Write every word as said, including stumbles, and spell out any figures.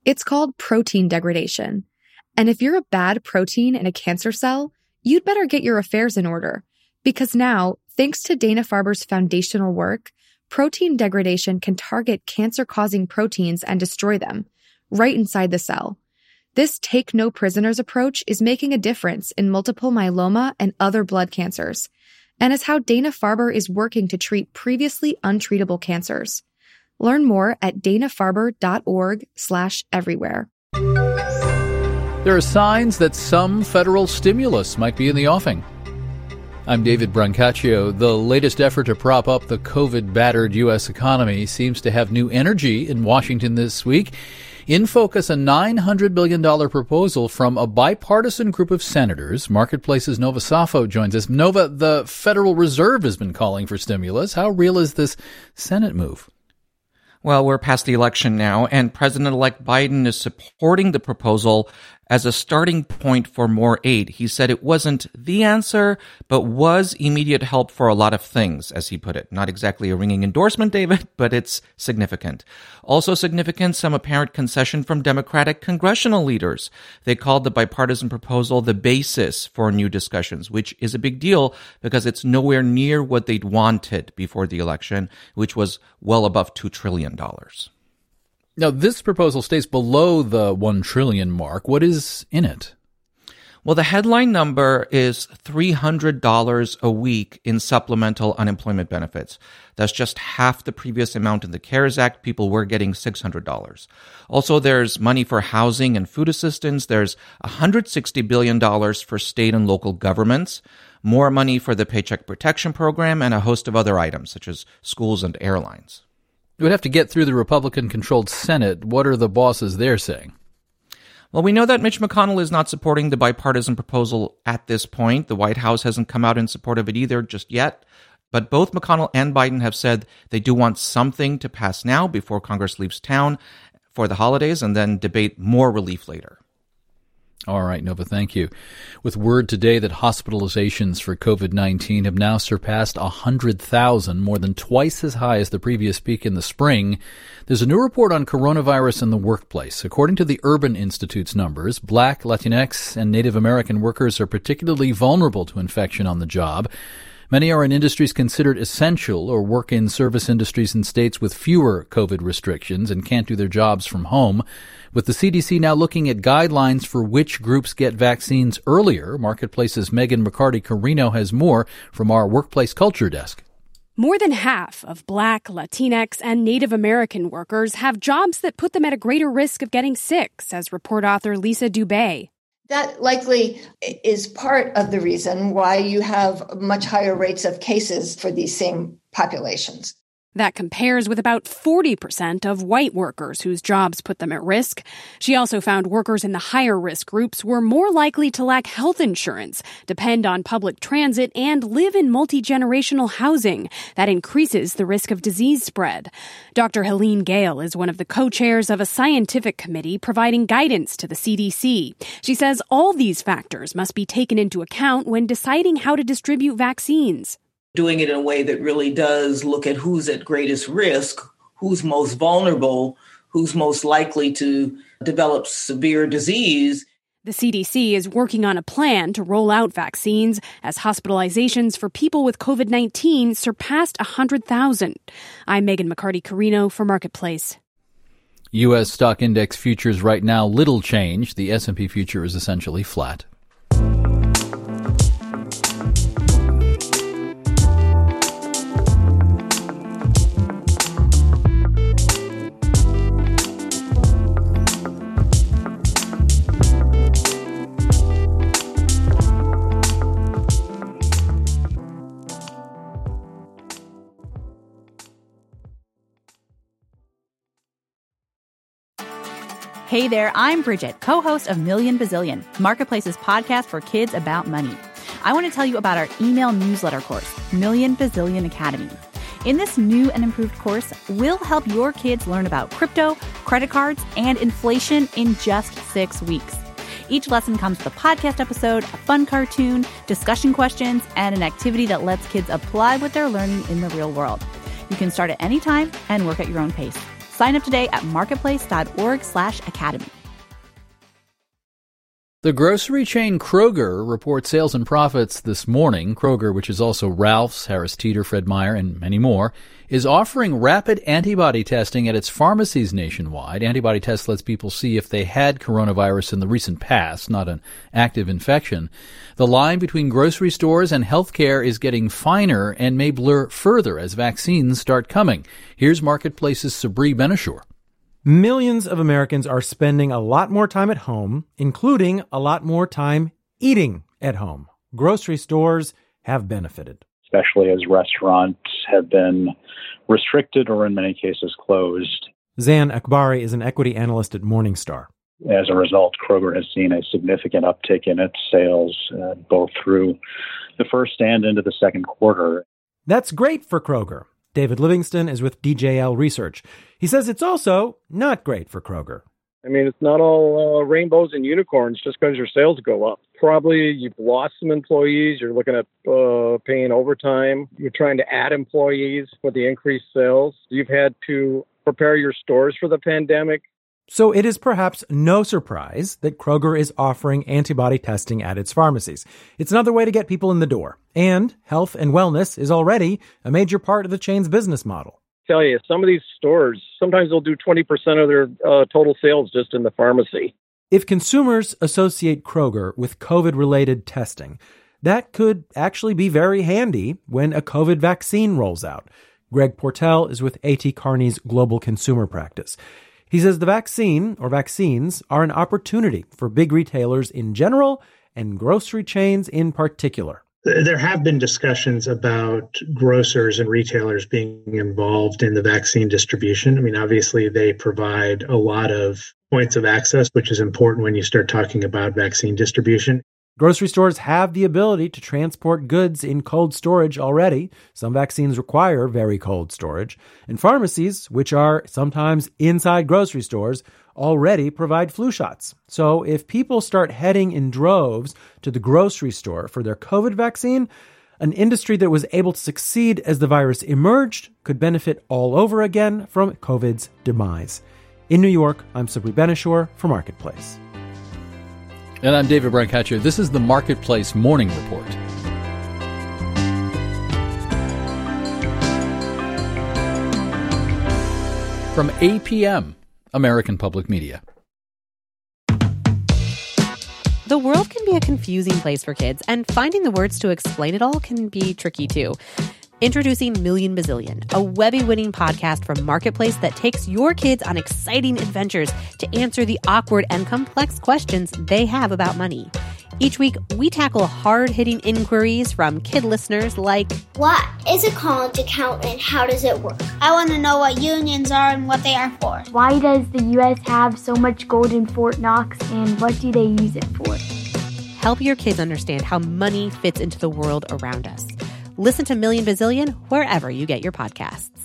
It's called protein degradation. And if you're a bad protein in a cancer cell, you'd better get your affairs in order. Because now, thanks to Dana-Farber's foundational work, protein degradation can target cancer-causing proteins and destroy them, right inside the cell. This take-no-prisoners approach is making a difference in multiple myeloma and other blood cancers, and is how Dana-Farber is working to treat previously untreatable cancers. Learn more at dana-farber.org slash everywhere. There are signs that some federal stimulus might be in the offing. I'm David Brancaccio. The latest effort to prop up the COVID-battered U S economy seems to have new energy in Washington this week. In focus, a nine hundred billion dollars proposal from a bipartisan group of senators. Marketplace's Nova Safo joins us. Nova, the Federal Reserve has been calling for stimulus. How real is this Senate move? Well, we're past the election now, and President-elect Biden is supporting the proposal as a starting point for more aid. He said it wasn't the answer, but was immediate help for a lot of things, as he put it. Not exactly a ringing endorsement, David, but it's significant. Also significant, some apparent concession from Democratic congressional leaders. They called the bipartisan proposal the basis for new discussions, which is a big deal because it's nowhere near what they'd wanted before the election, which was well above two trillion dollars. Now, this proposal stays below the one trillion dollars mark. What is in it? Well, the headline number is three hundred dollars a week in supplemental unemployment benefits. That's just half the previous amount in the CARES Act. People were getting six hundred dollars. Also, there's money for housing and food assistance. There's one hundred sixty billion dollars for state and local governments, more money for the Paycheck Protection Program, and a host of other items, such as schools and airlines. It would have to get through the Republican-controlled Senate. What are the bosses there saying? Well, we know that Mitch McConnell is not supporting the bipartisan proposal at this point. The White House hasn't come out in support of it either just yet. But both McConnell and Biden have said they do want something to pass now before Congress leaves town for the holidays and then debate more relief later. All right, Nova, thank you. With word today that hospitalizations for COVID nineteen have now surpassed one hundred thousand, more than twice as high as the previous peak in the spring, there's a new report on coronavirus in the workplace. According to the Urban Institute's numbers, Black, Latinx, and Native American workers are particularly vulnerable to infection on the job. Many are in industries considered essential or work in service industries in states with fewer COVID restrictions and can't do their jobs from home. With the C D C now looking at guidelines for which groups get vaccines earlier, Marketplace's Megan McCarty-Carino has more from our Workplace Culture Desk. More than half of Black, Latinx, and Native American workers have jobs that put them at a greater risk of getting sick, says report author Lisa Dubé. That likely is part of the reason why you have much higher rates of cases for these same populations. That compares with about forty percent of white workers whose jobs put them at risk. She also found workers in the higher risk groups were more likely to lack health insurance, depend on public transit, and live in multi-generational housing. That increases the risk of disease spread. Doctor Helene Gale is one of the co-chairs of a scientific committee providing guidance to the C D C. She says all these factors must be taken into account when deciding how to distribute vaccines. Doing it in a way that really does look at who's at greatest risk, who's most vulnerable, who's most likely to develop severe disease. The C D C is working on a plan to roll out vaccines as hospitalizations for people with COVID nineteen surpassed one hundred thousand. I'm Megan McCarty-Carino for Marketplace. U S stock index futures right now, little change. The S and P future is essentially flat. Hey there, I'm Bridget, co-host of Million Bazillion, Marketplace's podcast for kids about money. I want to tell you about our email newsletter course, Million Bazillion Academy. In this new and improved course, we'll help your kids learn about crypto, credit cards, and inflation in just six weeks. Each lesson comes with a podcast episode, a fun cartoon, discussion questions, and an activity that lets kids apply what they're learning in the real world. You can start at any time and work at your own pace. Sign up today at marketplace.org slash academy. The grocery chain Kroger reports sales and profits this morning. Kroger, which is also Ralph's, Harris Teeter, Fred Meyer, and many more, is offering rapid antibody testing at its pharmacies nationwide. Antibody tests lets people see if they had coronavirus in the recent past, not an active infection. The line between grocery stores and healthcare is getting finer and may blur further as vaccines start coming. Here's Marketplace's Sabri Benishore. Millions of Americans are spending a lot more time at home, including a lot more time eating at home. Grocery stores have benefited. Especially as restaurants have been restricted or in many cases closed. Zan Akbari is an equity analyst at Morningstar. As a result, Kroger has seen a significant uptick in its sales, uh, both through the first and into the second quarter. That's great for Kroger. David Livingston is with D J L Research. He says it's also not great for Kroger. I mean, it's not all uh, rainbows and unicorns just because your sales go up. Probably you've lost some employees. You're looking at uh, paying overtime. You're trying to add employees for the increased sales. You've had to prepare your stores for the pandemic. So it is perhaps no surprise that Kroger is offering antibody testing at its pharmacies. It's another way to get people in the door. And health and wellness is already a major part of the chain's business model. I tell you, some of these stores, sometimes they'll do twenty percent of their uh, total sales just in the pharmacy. If consumers associate Kroger with COVID-related testing, that could actually be very handy when a COVID vaccine rolls out. Greg Portell is with A T Kearney's Global Consumer Practice. He says the vaccine or vaccines are an opportunity for big retailers in general and grocery chains in particular. There have been discussions about grocers and retailers being involved in the vaccine distribution. I mean, obviously, they provide a lot of points of access, which is important when you start talking about vaccine distribution. Grocery stores have the ability to transport goods in cold storage already. Some vaccines require very cold storage. And pharmacies, which are sometimes inside grocery stores, already provide flu shots. So if people start heading in droves to the grocery store for their COVID vaccine, an industry that was able to succeed as the virus emerged could benefit all over again from COVID's demise. In New York, I'm Sabri Benishore for Marketplace. And I'm David Brancaccio. This is the Marketplace Morning Report. From A P M, American Public Media. The world can be a confusing place for kids, and finding the words to explain it all can be tricky too. Introducing Million Bazillion, a Webby-winning podcast from Marketplace that takes your kids on exciting adventures to answer the awkward and complex questions they have about money. Each week, we tackle hard-hitting inquiries from kid listeners like, what is a college account and how does it work? I want to know what unions are and what they are for. Why does the U S have so much gold in Fort Knox and what do they use it for? Help your kids understand how money fits into the world around us. Listen to Million Bazillion wherever you get your podcasts.